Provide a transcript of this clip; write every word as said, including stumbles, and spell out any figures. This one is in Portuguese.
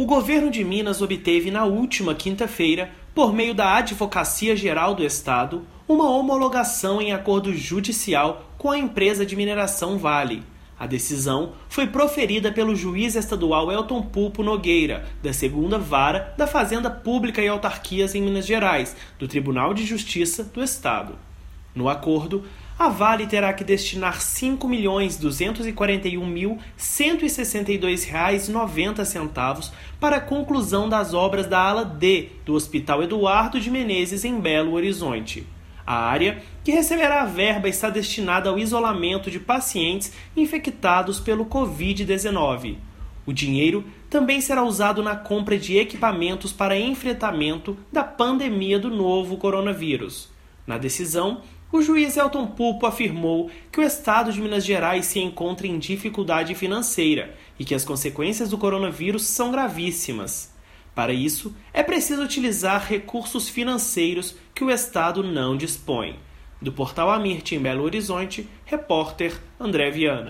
O governo de Minas obteve na última quinta-feira, por meio da Advocacia Geral do Estado, uma homologação em acordo judicial com a empresa de mineração Vale. A decisão foi proferida pelo juiz estadual Elton Pulpo Nogueira, da segunda Vara da Fazenda Pública e Autarquias em Minas Gerais, do Tribunal de Justiça do Estado. No acordo, a Vale terá que destinar cinco milhões duzentos e quarenta e um mil cento e sessenta e dois reais e noventa centavos para a conclusão das obras da ala D do Hospital Eduardo de Menezes em Belo Horizonte. A área que receberá a verba está destinada ao isolamento de pacientes infectados pelo covid dezenove. O dinheiro também será usado na compra de equipamentos para enfrentamento da pandemia do novo coronavírus. Na decisão, o juiz Elton Pulpo afirmou que o Estado de Minas Gerais se encontra em dificuldade financeira e que as consequências do coronavírus são gravíssimas. Para isso, é preciso utilizar recursos financeiros que o Estado não dispõe. Do Portal Amirte, em Belo Horizonte, repórter André Viana.